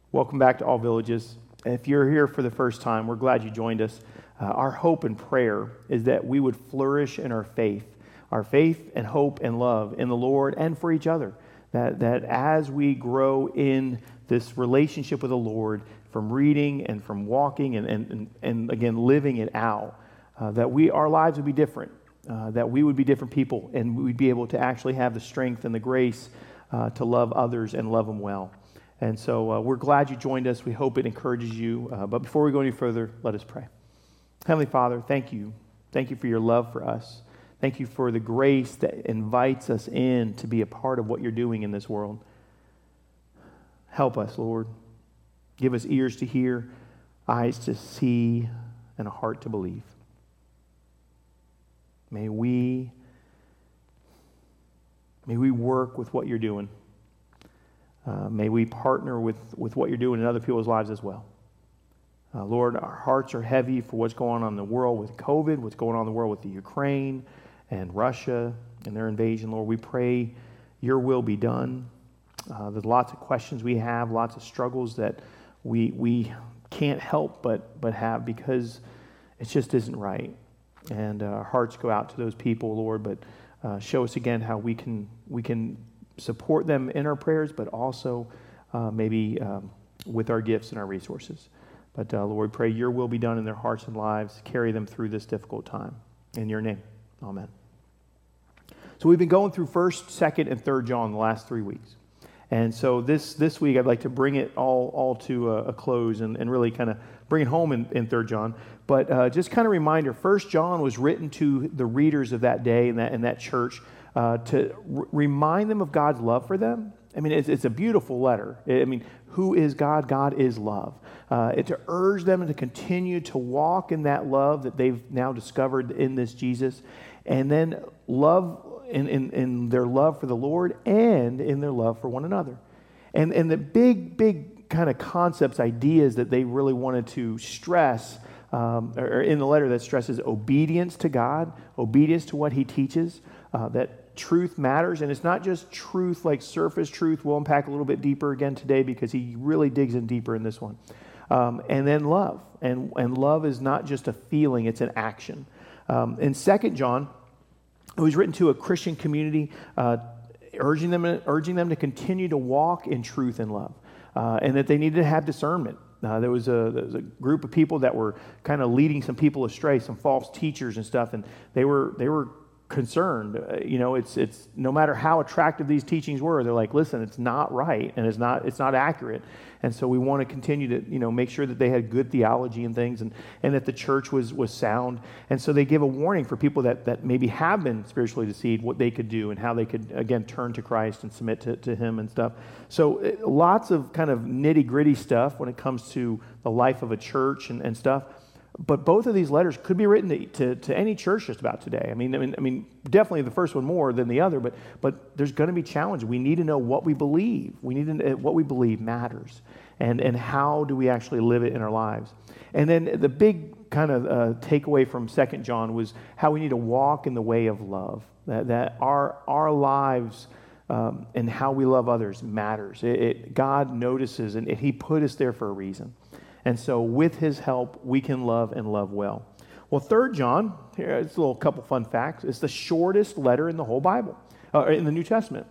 Welcome back to All Villages. If you're here for the first time, we're glad you joined us. Our hope and prayer is that we would flourish in our faith and hope and love in the Lord and for each other. That as we grow in this relationship with the Lord, from reading and from walking and again living it out, that our lives would be different, that we would be different people, and we'd be able to actually have the strength and the grace to love others and love them well. And so we're glad you joined us. We hope it encourages you. But before we go any further, let us pray. Heavenly Father, thank you. Thank you for your love for us. Thank you for the grace that invites us in to be a part of what you're doing in this world. Help us, Lord. Give us ears to hear, eyes to see, and a heart to believe. May we work with what you're doing. May we partner with what you're doing in other people's lives as well. Lord, our hearts are heavy for what's going on in the world with COVID, what's going on in the world with the Ukraine and Russia and their invasion. Lord, we pray your will be done. There's lots of questions we have, lots of struggles that we can't help but have because it just isn't right. And our hearts go out to those people, Lord, but show us again how we can support them in our prayers, but also maybe with our gifts and our resources. But Lord, pray your will be done in their hearts and lives. Carry them through this difficult time. In your name, amen. So we've been going through 1st, 2nd, and 3rd John the last 3 weeks. And so this week I'd like to bring it all to a close and really kind of bring it home in 3rd John. But just kind of reminder, 1st John was written to the readers of that day and that church to remind them of God's love for them. I mean, it's a beautiful letter. I mean, who is God? God is love. To urge them to continue to walk in that love that they've now discovered in this Jesus, and then love in their love for the Lord and in their love for one another. And the big kind of concepts, ideas that they really wanted to stress or in the letter that stresses obedience to God, obedience to what he teaches, that truth matters, and it's not just truth like surface truth. We'll unpack a little bit deeper again today because he really digs in deeper in this one. And then love, and love is not just a feeling, it's an action. In 2nd John, it was written to a Christian community, urging them to continue to walk in truth and love, and that they needed to have discernment. There was a group of people that were kind of leading some people astray, some false teachers and stuff, and they were concerned. It's no matter how attractive these teachings were, they're like, listen, it's not right and it's not accurate. And so we want to continue to make sure that they had good theology and things, and that the church was sound. And so they give a warning for people that maybe have been spiritually deceived, what they could do and how they could again turn to Christ and submit to him and stuff. So lots of kind of nitty-gritty stuff when it comes to the life of a church and stuff. But both of these letters could be written to any church just about today. I mean, definitely the first one more than the other, but there's going to be challenges. We need to know what we believe. We need to know what we believe matters, and how do we actually live it in our lives. And then the big kind of takeaway from 2nd John was how we need to walk in the way of love. That our lives and how we love others matters. God notices, and he put us there for a reason. And so with his help, we can love and love well. Well, 3rd John, here's a couple fun facts. It's the shortest letter in the whole Bible, in the New Testament.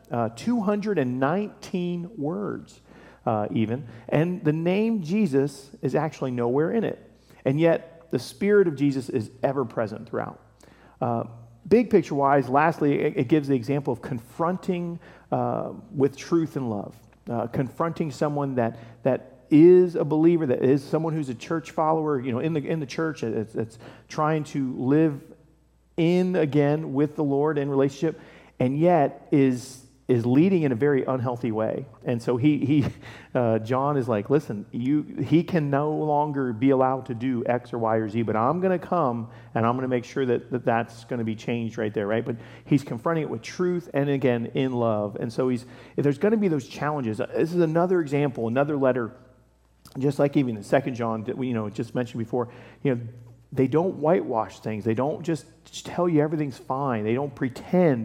219 words even. And the name Jesus is actually nowhere in it. And yet, the Spirit of Jesus is ever present throughout. Big picture-wise, lastly, it gives the example of confronting with truth and love. Confronting someone that is a believer, that is someone who's a church follower, in the church, that's trying to live in again with the Lord in relationship, and yet is leading in a very unhealthy way. And so John is like, listen, he can no longer be allowed to do X or Y or Z, but I'm going to come and I'm going to make sure that's going to be changed right there, right? But he's confronting it with truth and again in love. And so there's going to be those challenges. This is another example, another letter. Just like even in 2nd John that we just mentioned before, they don't whitewash things. They don't just tell you everything's fine. They don't pretend.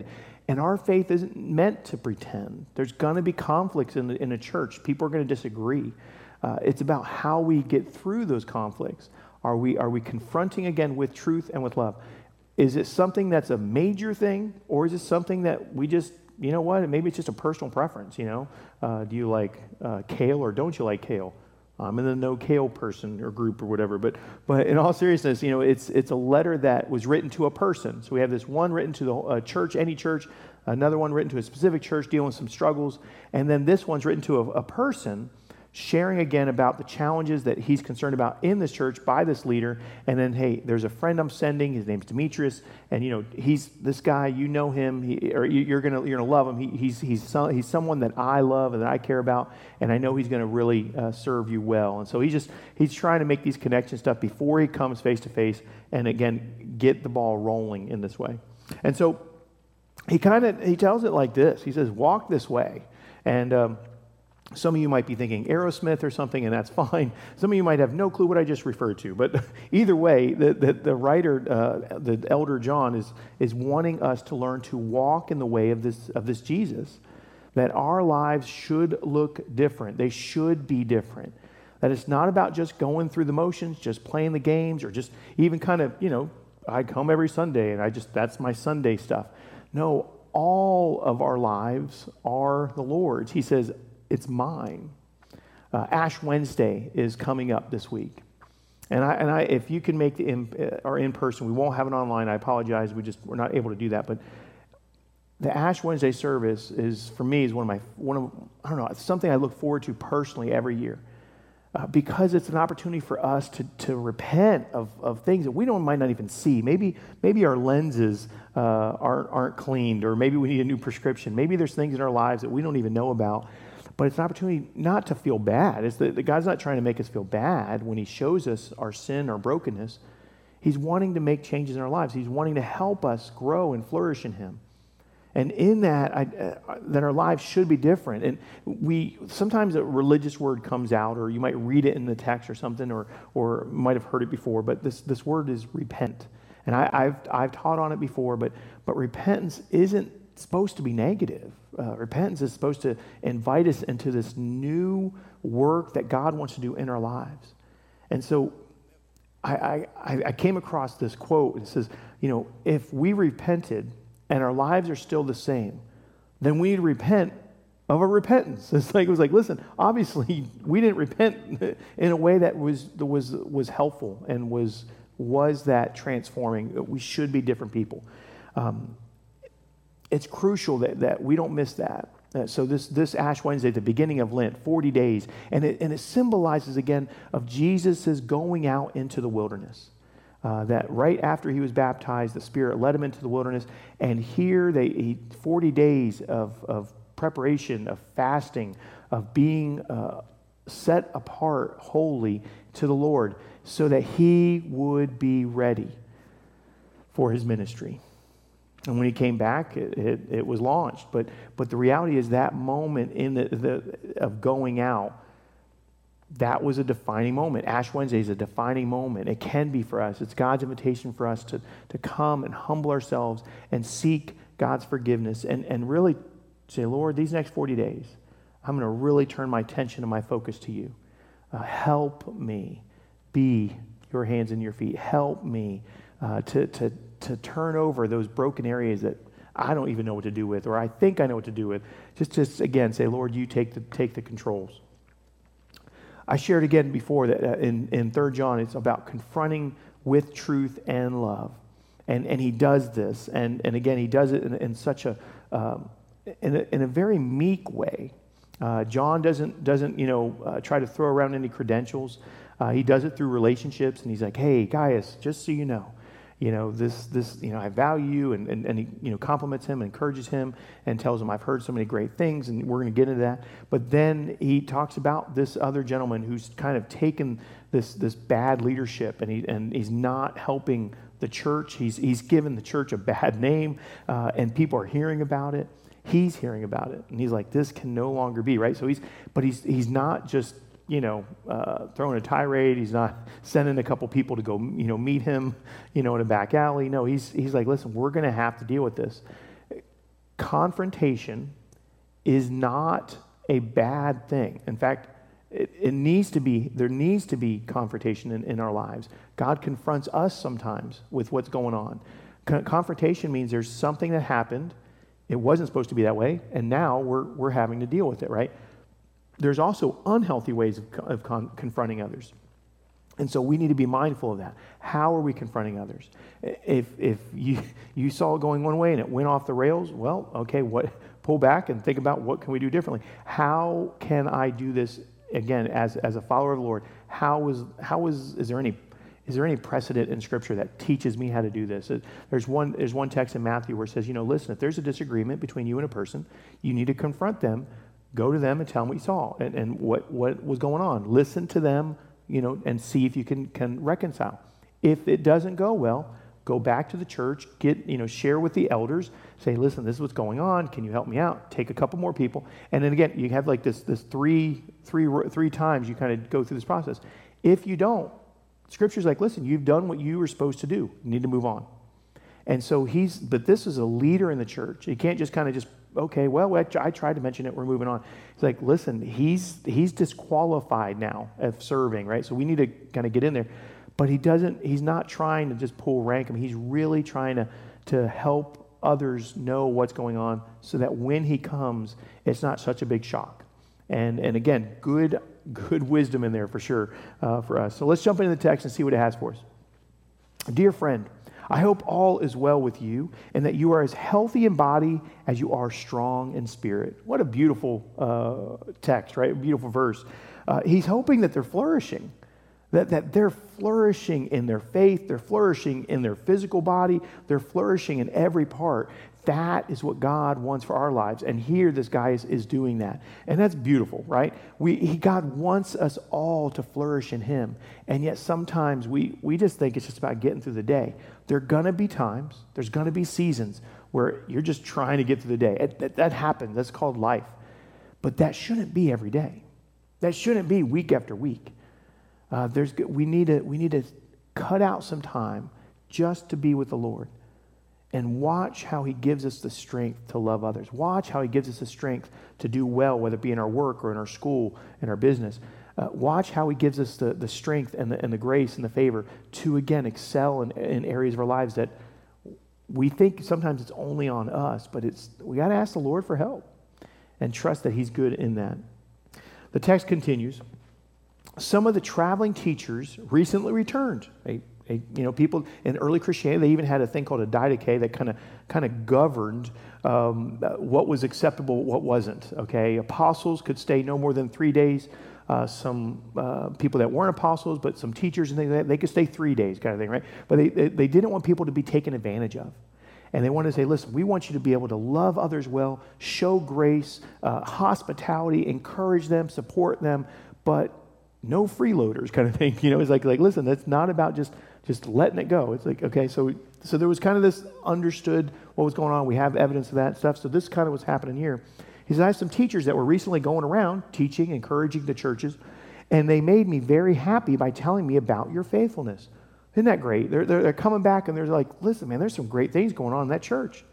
And our faith isn't meant to pretend. There's going to be conflicts in a church. People are going to disagree. It's about how we get through those conflicts. Are we confronting again with truth and with love? Is it something that's a major thing, or is it something that we just, you know what, maybe it's just a personal preference, you know? Do you like kale or don't you like kale? I'm in the no kale person or group or whatever, but in all seriousness, you know, it's a letter that was written to a person. So we have this one written to the church, any church, another one written to a specific church dealing with some struggles, and then this one's written to a person sharing again about the challenges that he's concerned about in this church by this leader. And then, hey, there's a friend I'm sending. His name's Demetrius, and you know he's this guy. You know him, you're gonna love him. He's someone that I love and that I care about, and I know he's gonna really serve you well. And so he's trying to make these connection stuff before he comes face to face, and again get the ball rolling in this way. And so he tells it like this. He says, "Walk this way," and some of you might be thinking Aerosmith or something, and that's fine. Some of you might have no clue what I just referred to. But either way, the writer, the elder John, is wanting us to learn to walk in the way of this Jesus, that our lives should look different. They should be different. That it's not about just going through the motions, just playing the games, or just even kind of, you know, I come every Sunday, and that's my Sunday stuff. No, all of our lives are the Lord's. He says, it's mine. Ash Wednesday is coming up this week. And I if you can make our in person, we won't have it online. I apologize. We're not able to do that. But the Ash Wednesday service is, for me, is one of I don't know, it's something I look forward to personally every year. Because it's an opportunity for us to repent of things that we might not even see. Maybe our lenses aren't cleaned, or maybe we need a new prescription. Maybe there's things in our lives that we don't even know about. But it's an opportunity not to feel bad. It's that God's not trying to make us feel bad when he shows us our sin, our brokenness. He's wanting to make changes in our lives. He's wanting to help us grow and flourish in him. And in that, that our lives should be different. And sometimes a religious word comes out, or you might read it in the text or something, or might have heard it before, but this word is repent. And I've taught on it before, but repentance isn't supposed to be negative. Repentance is supposed to invite us into this new work that God wants to do in our lives. And so I came across this quote. It says, you know, if we repented and our lives are still the same, then we need to repent of our repentance. It was like, listen, obviously we didn't repent in a way that was helpful and was that transforming. We should be different people. It's crucial that we don't miss that. So this Ash Wednesday, the beginning of Lent, 40 days, and it symbolizes again of Jesus' going out into the wilderness. That right after he was baptized, the Spirit led him into the wilderness, and here 40 days of preparation, of fasting, of being set apart holy to the Lord, so that he would be ready for his ministry. And when he came back, it was launched. But the reality is that moment of going out, that was a defining moment. Ash Wednesday is a defining moment. It can be for us. It's God's invitation for us to come and humble ourselves and seek God's forgiveness and really say, Lord, these next 40 days, I'm going to really turn my attention and my focus to you. Help me be your hands and your feet. Help me to turn over those broken areas that I don't even know what to do with, or I think I know what to do with. Just again, say, Lord, you take the controls. I shared again before that in 3 John, it's about confronting with truth and love. And he does this. And again, he does it in such a very meek way. John doesn't try to throw around any credentials. He does it through relationships, and he's like, hey, Gaius, just so you know, this, I value you, and he, compliments him, encourages him, and tells him, I've heard so many great things, and we're going to get into that. But then he talks about this other gentleman who's kind of taken this bad leadership, and he's not helping the church. He's given the church a bad name, and people are hearing about it. He's hearing about it, and he's like, this can no longer be, right? So he's not just throwing a tirade. He's not sending a couple people to go, meet him, in a back alley. No, he's like, listen, we're going to have to deal with this. confrontation is not a bad thing. In fact, there needs to be confrontation in our lives. God confronts us sometimes with what's going on. Confrontation means there's something that happened. It wasn't supposed to be that way, and now we're having to deal with it, right? There's also unhealthy ways of confronting others. And so we need to be mindful of that. How are we confronting others? If you saw it going one way and it went off the rails, well, okay, pull back and think about what can we do differently. How can I do this again as a follower of the Lord? Is there any precedent in Scripture that teaches me how to do this? There's one text in Matthew where it says, listen, if there's a disagreement between you and a person, you need to confront them, go to them and tell them what you saw and what was going on. Listen to them, and see if you can reconcile. If it doesn't go well, go back to the church, share with the elders, say, listen, this is what's going on. Can you help me out? Take a couple more people. And then again, you have like this three times you kind of go through this process. If you don't, Scripture's like, listen, you've done what you were supposed to do. You need to move on. And so but this is a leader in the church. You can't just kind of okay, well, I tried to mention it, we're moving on. It's like, listen, he's disqualified now of serving, right? So we need to kind of get in there. But he's not trying to just pull rank. He's really trying to help others know what's going on so that when he comes, it's not such a big shock. And again, good wisdom in there for sure for us. So let's jump into the text and see what it has for us. Dear friend, I hope all is well with you and that you are as healthy in body as you are strong in spirit. What a beautiful text, right? A beautiful verse. He's hoping that they're flourishing, that they're flourishing in their faith, they're flourishing in their physical body, they're flourishing in every part. That is what God wants for our lives. And here this guy is doing that. And that's beautiful, right? God wants us all to flourish in him. And yet sometimes we just think it's just about getting through the day. There are going to be times, there's going to be seasons where you're just trying to get through the day. That happens. That's called life. But that shouldn't be every day. That shouldn't be week after week. We need to cut out some time just to be with the Lord. And watch how he gives us the strength to love others. Watch how he gives us the strength to do well, whether it be in our work or in our school, in our business. Watch how he gives us the strength and the grace and the favor to, again, excel in areas of our lives that we think sometimes it's only on us, but we got to ask the Lord for help and trust that he's good in that. The text continues. Some of the traveling teachers recently returned. People in early Christianity, they even had a thing called a didache that kind of governed what was acceptable, what wasn't. Okay, apostles could stay no more than 3 days. Some people that weren't apostles, but some teachers and things like that, they could stay 3 days, kind of thing, right? But they didn't want people to be taken advantage of. And they wanted to say, listen, we want you to be able to love others well, show grace, hospitality, encourage them, support them, but no freeloaders kind of thing. It's like listen, that's not about just letting it go. It's like, okay, so there was kind of this understood what was going on. We have evidence of that stuff. So this kind of was happening here. He said, I have some teachers that were recently going around teaching, encouraging the churches, and they made me very happy by telling me about your faithfulness. Isn't that great? They're coming back and they're like, listen, man, there's some great things going on in that church.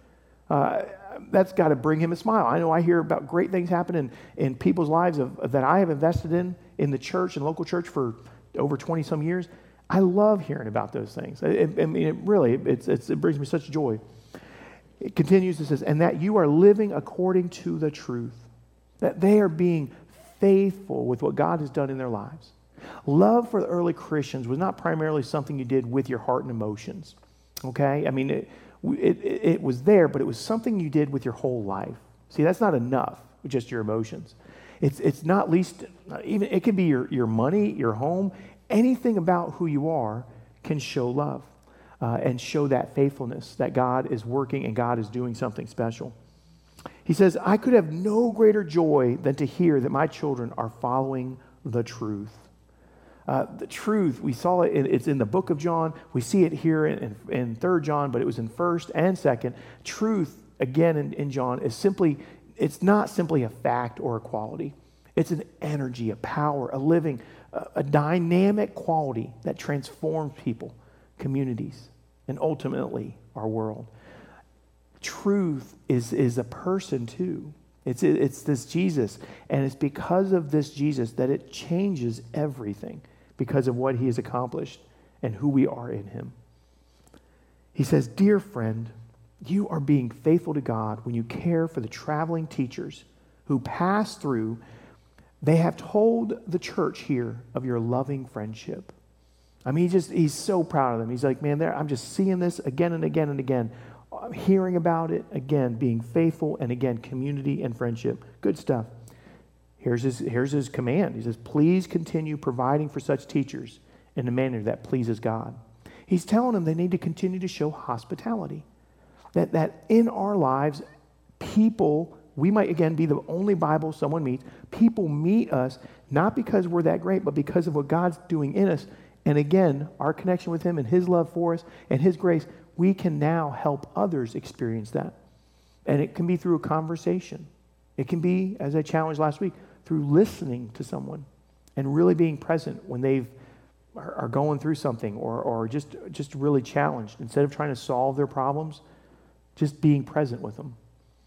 That's got to bring him a smile. I know I hear about great things happening in people's lives that I have invested in the church and local church for over 20 some years. I love hearing about those things. It brings me such joy. It continues, it says, and that you are living according to the truth, that they are being faithful with what God has done in their lives. Love for the early Christians was not primarily something you did with your heart and emotions, okay? I mean, it was there, but it was something you did with your whole life. See, that's not enough with just your emotions. It's not least, even it could be your money, your home, anything about who you are can show love and show that faithfulness that God is working and God is doing something special. He says, I could have no greater joy than to hear that my children are following the truth. The truth, we saw it, it's in the book of John. We see it here in 3 John, but it was in 1st and 2nd. Truth, again, in John, it's not simply a fact or a quality. It's an energy, a power, a living, a dynamic quality that transforms people, communities, and ultimately our world. truth is a person too. It's this Jesus, and it's because of this Jesus that it changes everything because of what he has accomplished and who we are in him. He says, dear friend, you are being faithful to God when you care for the traveling teachers who pass through. They have told the church here of your loving friendship. I mean, he's so proud of them. He's like, man, I'm just seeing this again and again and again. I'm hearing about it again, being faithful, and again, community and friendship. Good stuff. Here's his command. He says, please continue providing for such teachers in a manner that pleases God. He's telling them they need to continue to show hospitality. That in our lives, people, we might again be the only Bible someone meets. People meet us not because we're that great, but because of what God's doing in us. And again, our connection with him and his love for us and his grace, we can now help others experience that. And it can be through a conversation. It can be, as I challenged last week, through listening to someone and really being present when they are going through something or just really challenged. Instead of trying to solve their problems, just being present with them.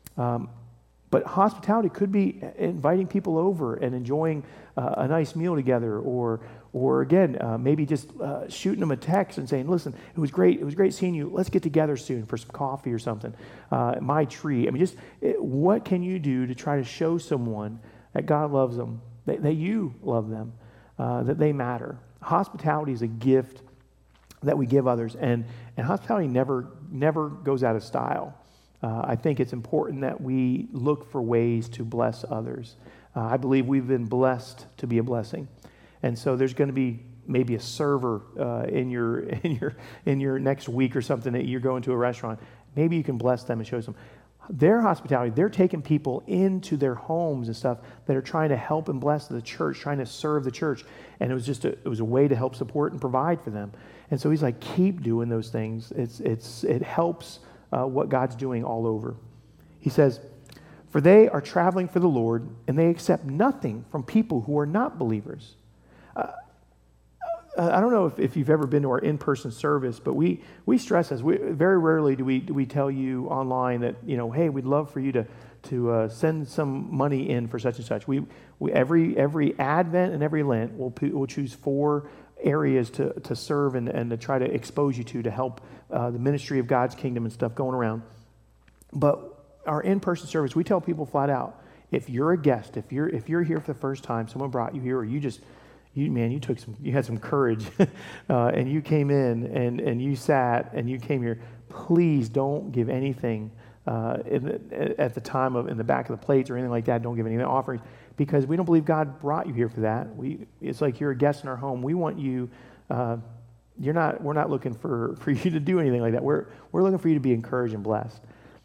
But hospitality could be inviting people over and enjoying a nice meal together, or again, maybe just shooting them a text and saying, listen, it was great seeing you. Let's get together soon for some coffee or something. My tree. I mean, what can you do to try to show someone that God loves them, that you love them, that they matter? Hospitality is a gift that we give others, and hospitality never goes out of style. I think it's important that we look for ways to bless others. I believe we've been blessed to be a blessing. And so there's going to be maybe a server in your next week or something that you're going to a restaurant. Maybe you can bless them and show them their hospitality. They're taking people into their homes and stuff that are trying to help and bless the church, trying to serve the church. And it was a way to help support and provide for them. And so he's like, keep doing those things. It helps what God's doing all over. He says, for they are traveling for the Lord, and they accept nothing from people who are not believers. I don't know if you've ever been to our in-person service, but we stress this. Very rarely do we tell you online that, hey, we'd love for you to send some money in for such and such. We every Advent and every Lent, we'll choose 4 areas to serve and to try to expose you to help the ministry of God's kingdom and stuff going around. But our in-person service, we tell people flat out, if you're a guest, if you're here for the first time, someone brought you here, or you had some courage, and you came in and you sat and you came here, please don't give anything at the time in the back of the plates or anything like that. Don't give any offerings, because we don't believe God brought you here for that. It's like you're a guest in our home. We want you. We're not looking for you to do anything like that. We're looking for you to be encouraged and blessed.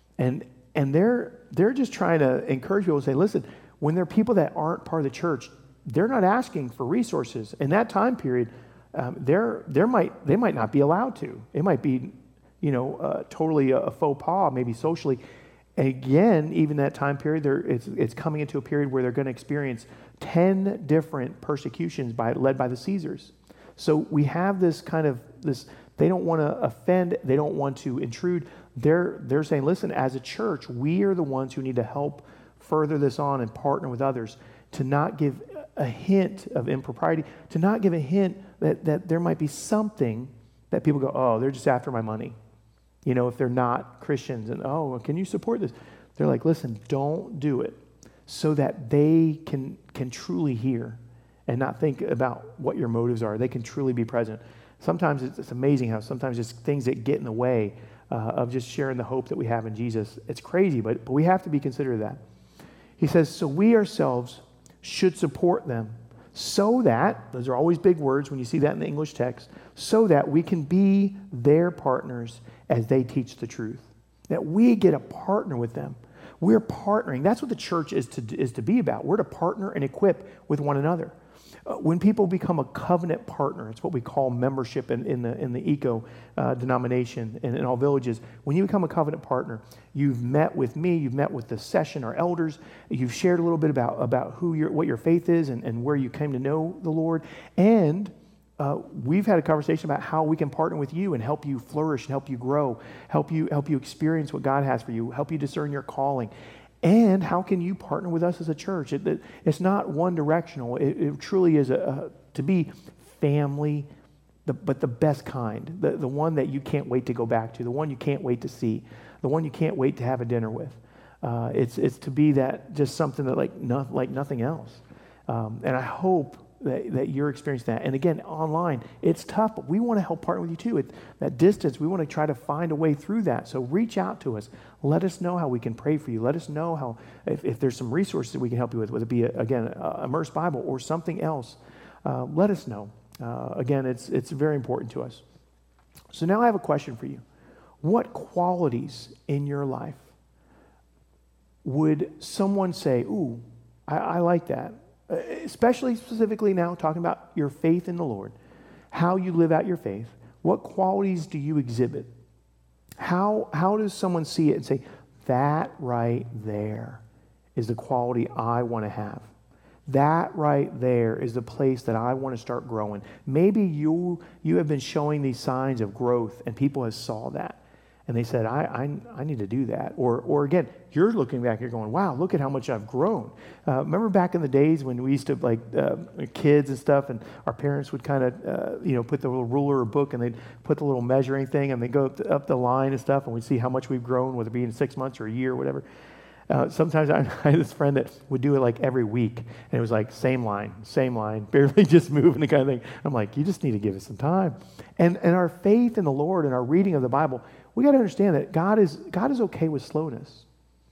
And they're just trying to encourage people to say, listen, when there are people that aren't part of the church, they're not asking for resources. In that time period, they might not be allowed to. It might be, totally a faux pas, maybe socially. Again, even that time period, it's coming into a period where they're going to experience 10 different persecutions led by the Caesars. So we have this they don't want to offend, they don't want to intrude. They're saying, listen, as a church, we are the ones who need to help further this on and partner with others to not give a hint of impropriety, to not give a hint that there might be something that people go, oh, they're just after my money. If they're not Christians, and can you support this? They're like, listen, don't do it, so that they can truly hear and not think about what your motives are. They can truly be present. Sometimes it's amazing how sometimes just things that get in the way of just sharing the hope that we have in Jesus. It's crazy, but we have to be considerate of that. He says, so we ourselves should support them, so that, those are always big words when you see that in the English text, so that we can be their partners as they teach the truth. That we get to partner with them. We're partnering. That's what the church is to be about. We're to partner and equip with one another. When people become a covenant partner, it's what we call membership in the eco denomination and in all villages. When you become a covenant partner, you've met with me, you've met with the session, our elders, you've shared a little bit about what your faith is and where you came to know the Lord, and we've had a conversation about how we can partner with you and help you flourish and help you grow, help you experience what God has for you, help you discern your calling. And how can you partner with us as a church? It's not one directional. It truly is to be family, but the best kind, the one that you can't wait to go back to, the one you can't wait to see, the one you can't wait to have a dinner with. It's to be that just something that like nothing else. And I hope that you're experiencing that. And again, online, it's tough, but we want to help partner with you too. That distance, we want to try to find a way through that. So reach out to us. Let us know how we can pray for you. Let us know how, if there's some resources that we can help you with, whether it be, again, Immerse Bible or something else. Let us know. Again, it's very important to us. So now I have a question for you. What qualities in your life would someone say, ooh, I like that? Especially specifically now talking about your faith in the Lord, how you live out your faith. What qualities do you exhibit? How does someone see it and say, that right there is the quality I want to have? That right there is the place that I want to start growing. Maybe you have been showing these signs of growth and people have saw that. And they said, I need to do that. Or again, you're looking back, you're going, wow, look at how much I've grown. Remember back in the days when we used to, like, kids and stuff, and our parents would kind of, put the little ruler or book, and they'd put the little measuring thing, and they'd go up the line and stuff, and we'd see how much we've grown, whether it be in 6 months or a year or whatever. Sometimes I had this friend that would do it like every week, and it was like same line, barely just moving, the kind of thing. I'm like, you just need to give it some time. And our faith in the Lord and our reading of the Bible, we got to understand that God is okay with slowness.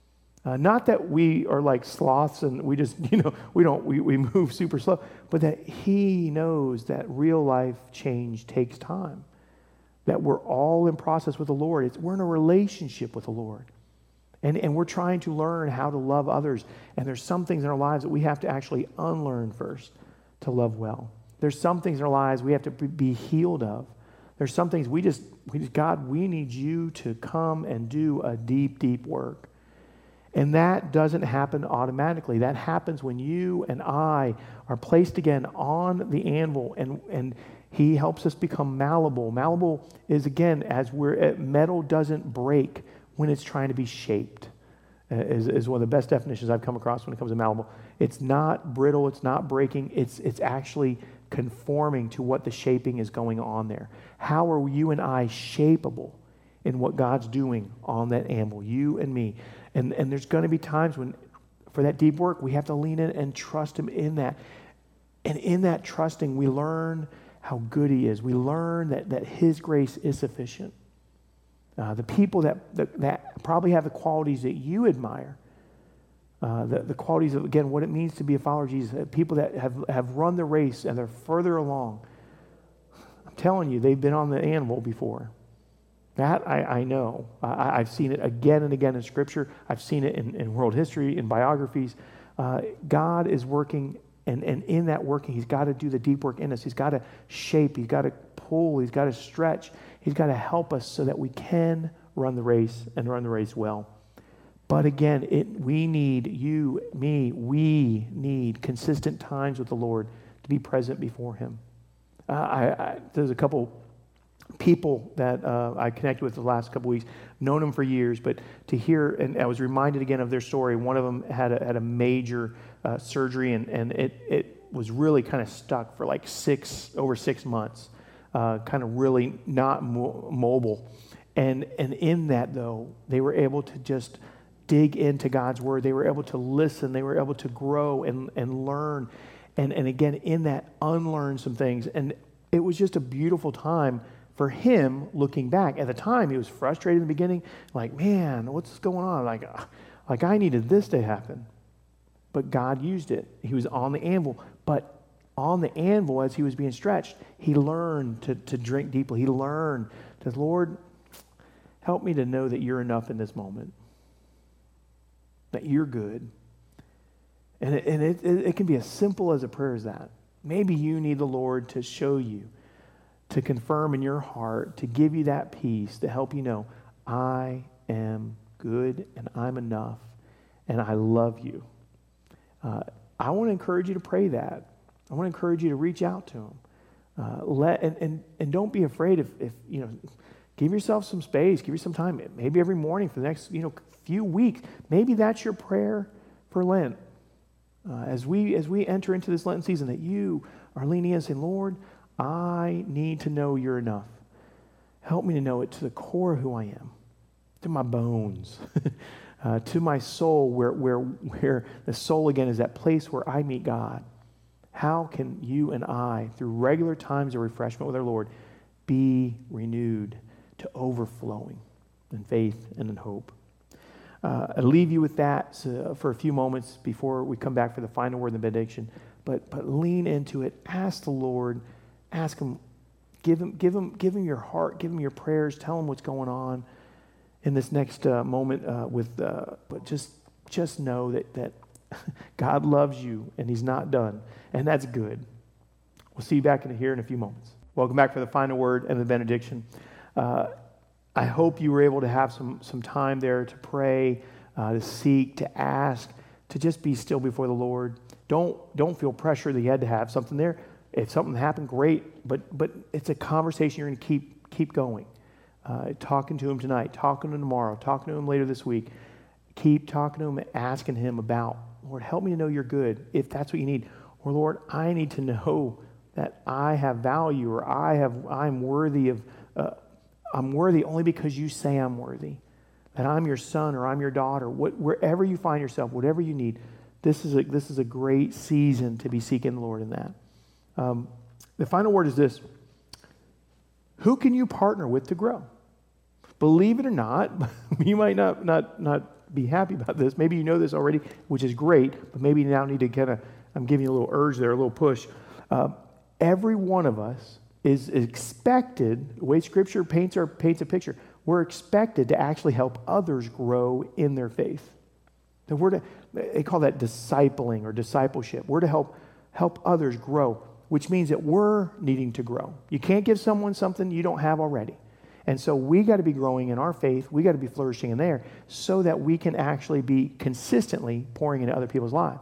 Not that we are like sloths and we just, we move super slow, but that He knows that real life change takes time. That we're all in process with the Lord. We're in a relationship with the Lord. And we're trying to learn how to love others. And there's some things in our lives that we have to actually unlearn first to love well. There's some things in our lives we have to be healed of. There's some things God, we need you to come and do a deep, deep work. And that doesn't happen automatically. That happens when you and I are placed again on the anvil, and He helps us become malleable. Malleable is, again, metal doesn't break when it's trying to be shaped, is one of the best definitions I've come across when it comes to malleable. It's not brittle, it's not breaking, it's actually conforming to what the shaping is going on there. How are you and I shapeable in what God's doing on that anvil, you and me? And there's going to be times when, for that deep work, we have to lean in and trust Him in that. And in that trusting, we learn how good He is. We learn that His grace is sufficient. The people that probably have the qualities that you admire, the qualities of, again, what it means to be a follower of Jesus, people that have run the race and they're further along. I'm telling you, they've been on the anvil before. That I know. I've seen it again and again in Scripture. I've seen it in world history, in biographies. God is working, and in that working, He's got to do the deep work in us. He's got to shape. He's got to pull. He's got to stretch. He's got to help us so that we can run the race and run the race well. But again, we need you, me, we need consistent times with the Lord to be present before Him. There's a couple people that I connected with the last couple weeks, known them for years, but to hear, and I was reminded again of their story. One of them had a major surgery, and it was really kind of stuck for like over 6 months. Kind of really not mobile. And in that, though, they were able to just dig into God's Word. They were able to listen. They were able to grow and learn. And again, in that, unlearn some things. And it was just a beautiful time for him looking back. At the time, he was frustrated in the beginning, like, man, what's going on? Like I needed this to happen. But God used it. He was on the anvil. But on the anvil, as he was being stretched, he learned to drink deeply. He learned to, Lord, help me to know that you're enough in this moment, that you're good. And it can be as simple as a prayer as that. Maybe you need the Lord to show you, to confirm in your heart, to give you that peace, to help you know, I am good and I'm enough and I love you. I want to encourage you to pray that. I want to encourage you to reach out to him. And don't be afraid if give yourself some space, give yourself some time, maybe every morning for the next, few weeks. Maybe that's your prayer for Lent. As we enter into this Lenten season, that you are leaning in and saying, Lord, I need to know you're enough. Help me to know it to the core of who I am, to my bones, to my soul, where the soul again is that place where I meet God. How can you and I, through regular times of refreshment with our Lord, be renewed to overflowing in faith and in hope? I'll leave you with that for a few moments before we come back for the final word in the benediction. But lean into it. Ask the Lord. Ask Him. Give him your heart. Give Him your prayers. Tell Him what's going on in this next moment. But just know that God loves you and He's not done, and that's good. We'll see you back here in a few moments. Welcome back for the final word and the benediction. I hope you were able to have some time there to pray, to seek, to ask, to just be still before the Lord. Don't feel pressure that you had to have something there. If something happened, great, but it's a conversation you're going to keep going. Talking to Him tonight, talking to Him tomorrow, talking to Him later this week. Keep talking to Him and asking Him about, Lord, help me to know you're good, if that's what you need. Or Lord, I need to know that I have value, or I'm worthy of. I'm worthy only because you say I'm worthy. That I'm your son or I'm your daughter. Wherever you find yourself, whatever you need, this is a great season to be seeking the Lord in that. The final word is this: who can you partner with to grow? Believe it or not, you might not be happy about this. Maybe you know this already, which is great, but maybe you now need to I'm giving you a little urge there, a little push. Every one of us is expected, the way Scripture paints a picture, we're expected to actually help others grow in their faith. They call that discipling or discipleship. We're to help others grow, which means that we're needing to grow. You can't give someone something you don't have already. And so we got to be growing in our faith. We got to be flourishing in there so that we can actually be consistently pouring into other people's lives.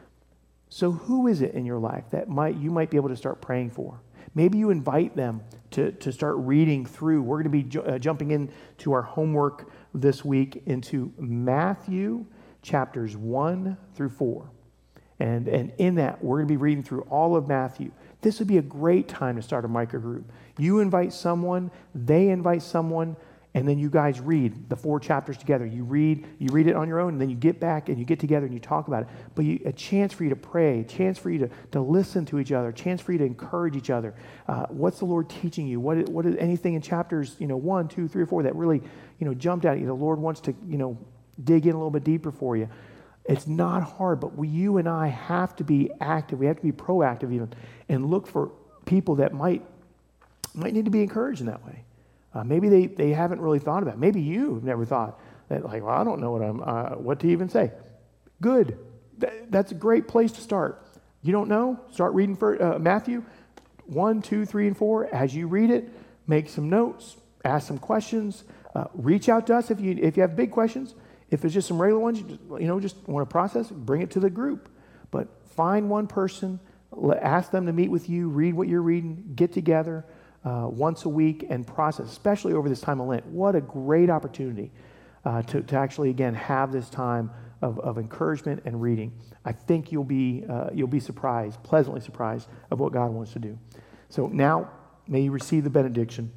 So who is it in your life that you might be able to start praying for? Maybe you invite them to start reading through. We're going to be jumping into our homework this week into Matthew chapters 1 through 4. And in that, we're going to be reading through all of Matthew. This would be a great time to start a microgroup. You invite someone, they invite someone, and then you guys read the 4 chapters together. You read it on your own, and then you get back and you get together and you talk about it. But a chance for you to pray, a chance for you to listen to each other, a chance for you to encourage each other. What's the Lord teaching you? What is anything in chapters 1, 2, 3, or 4 that really jumped out at you? The Lord wants to dig in a little bit deeper for you. It's not hard, but you and I have to be active. We have to be proactive even, and look for people that might need to be encouraged in that way. Maybe they haven't really thought about it. Maybe you've never thought that, well, I don't know what to even say. Good. That's a great place to start. You don't know? Start reading for Matthew 1, 2, 3, and 4. As you read it, make some notes, ask some questions. Reach out to us if you have big questions. If it's just some regular ones, just want to process, bring it to the group. But find one person, ask them to meet with you, read what you're reading, get together once a week and process, especially over this time of Lent. What a great opportunity to actually, again, have this time of encouragement and reading. I think you'll be surprised, pleasantly surprised, of what God wants to do. So now, may you receive the benediction.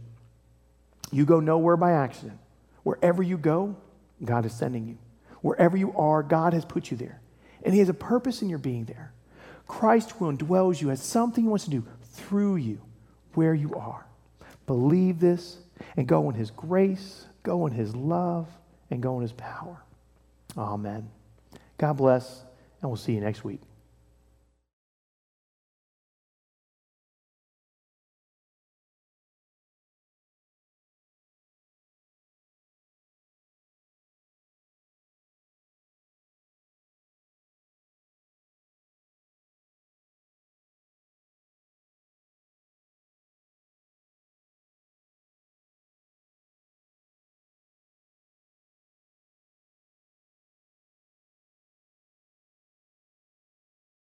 You go nowhere by accident. Wherever you go, God is sending you. Wherever you are, God has put you there. And He has a purpose in your being there. Christ who indwells you has something He wants to do through you where you are. Believe this and go in His grace, go in His love, and go in His power. Amen. God bless, and we'll see you next week.